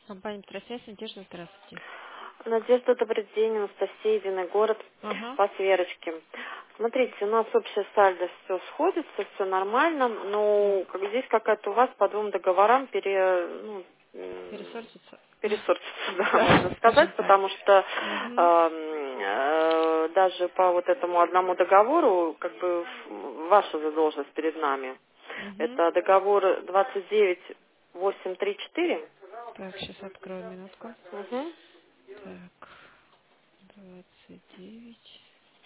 Компания «Петросвязь», Надежда, здравствуйте. Надежда, добрый день. Анастасия, Винный город, Ага. по Сверочке. Смотрите, у нас общее сальдо все сходится, все нормально, но как здесь какая-то у вас по двум договорам Пересортится. пересортится, да, можно Да, скажем сказать, так. потому что Угу. даже по вот этому одному договору, как бы ваша задолженность перед нами. Угу. Это договор 29834. Так, сейчас открою минутку. Угу. Так, 29.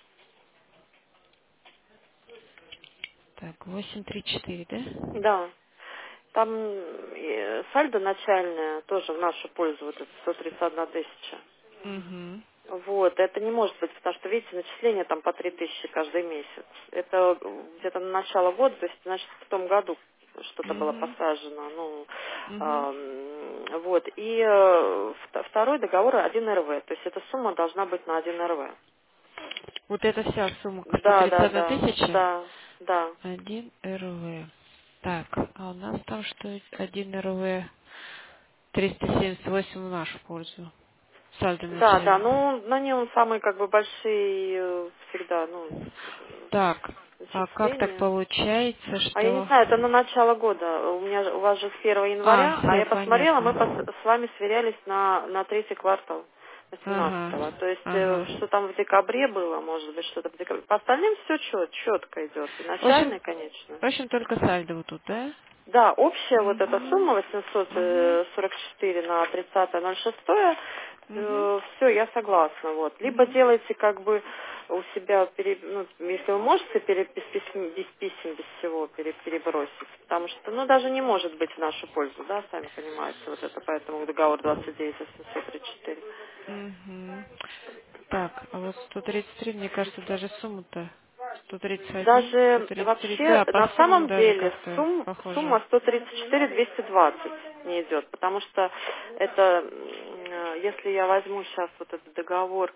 Так, 834, да? Да. Там сальдо начальное тоже в нашу пользу, вот это 131 тысяча. Угу. Вот, это не может быть, потому что, видите, начисление там по 3000 каждый месяц. Это где-то на начало года, то есть, значит, в том году что-то было Угу. посажено. Ну, Угу. вот. И второй договор 1 РВ, то есть эта сумма должна быть на 1 РВ. Вот эта вся сумма, Да, да, 131 да, тысяча, да, да. 1 РВ. Так, а у нас там что 1 РВ 378 в нашу пользу. Сальдо Да, да, начальное. ну на нем самые как бы большие всегда, ну, Так, а как так начисления. получается, А я не что... знаю, это на начало года. У вас же с 1 января, а Все, я посмотрела, мы понятно. с вами сверялись на третий квартал Ага, 18-го. То есть, ага. что там в декабре было, может быть, что-то в декабре. По остальным все четко идет. И В общем, начальный, конечно. только сальдо вот тут, да? Да, общая вот эта Угу, сумма угу, 844 на 30.06, угу, все, я согласна. Вот. Либо угу, делайте как бы у себя, если вы можете без писем, без всего перебросить, потому что, ну, даже не может быть в нашу пользу, да, сами понимаете, вот это, поэтому договор 29.834. угу. Так, а вот 133, мне кажется, даже сумма-то 131, Даже 133, вообще, да, по на суммам самом даже деле, как-то похоже. сумма 134 220 не идет, потому что это, если я возьму сейчас вот этот договор,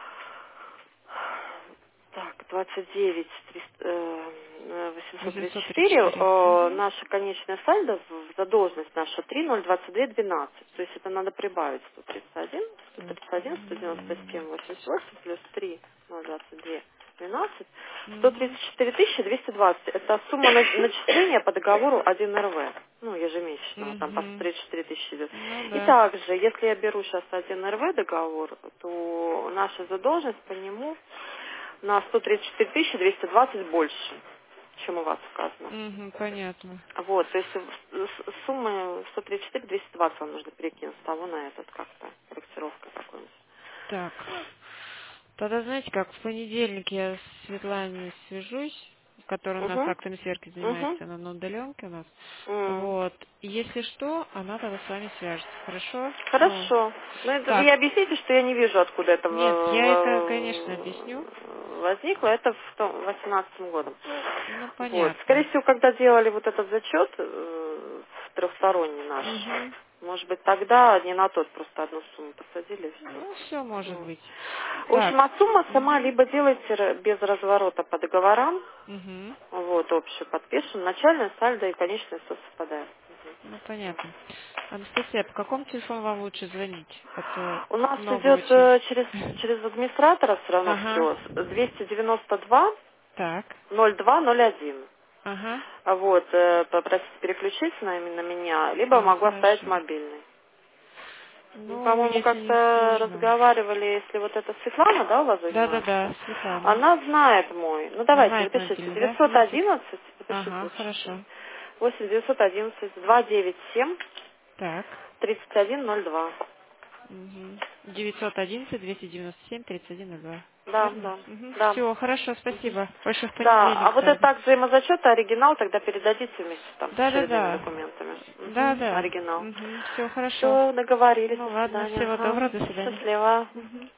так, 29 834, 834. Угу, наша конечная сальдо в задолженность наша 3,022,12. То есть это надо прибавить 131, 197, 88 плюс 3,022, 12, угу. 134 220. Это сумма начисления по договору 1 РВ. Ну, ежемесячного, там по Угу. 134 тысячи идет. Ну И да. также, если я беру сейчас 1 РВ договор, то наша задолженность по нему на 134 220 больше, чем у вас указано. Угу, понятно. Вот, то есть суммы 134 220 вам нужно перекинуть с того на этот как-то, корректировка какой-нибудь. Так, тогда знаете как, в понедельник я с Светланой свяжусь, которая у нас Угу, актами сверки угу. занимается, она на удаленке у нас. Вот. И если что, она тогда с вами свяжется, хорошо? Ну, Хорошо. Ну, это вы как? объясните, что я не вижу, откуда это Нет, я это, конечно, объясню. возникло. Это в 18 годом. Ну, Вот. Скорее понятно. всего, когда делали вот этот зачет трехсторонний наш, Угу. может быть, тогда не на тот, просто одну сумму посадили и все. Ну, все может Вот. быть. В общем, Так. а сумма сама Угу. либо делайте без разворота по договорам, Угу. вот, общую подпишем, начальная сальдо и конечная все совпадает. Ну, понятно. Анастасия, по какому телефону вам лучше звонить? А то У нас много идет очень. через администратора все равно Ага. все. 292 Так. 0201. Ага. Вот, попросить переключить на меня, либо А, могу оставить хорошо. мобильный. Мы, Ну, по-моему, если не как-то сложно. разговаривали, если вот эта Светлана, да, у вас занимается? Да-да-да, Светлана. Она знает мой. Ну, давайте, Знает запишите. мобильный, да? Носит? 911, запишите Ага, лучше. хорошо. 8 911 297 Так. 3102. Угу. 911-297-3102. Да, Верно? да, Угу. да. Все, хорошо, Мгм. спасибо. Больше в Да, а понедельник вот это тогда. так взаимозачет, оригинал тогда передадите вместе там с очередными Да-да-да. документами. Угу, Да-да. оригинал. Угу. Все хорошо. Все, договорились, Ну до ладно, свидания. всего Ага. доброго, до свидания. Счастливо. Мгм.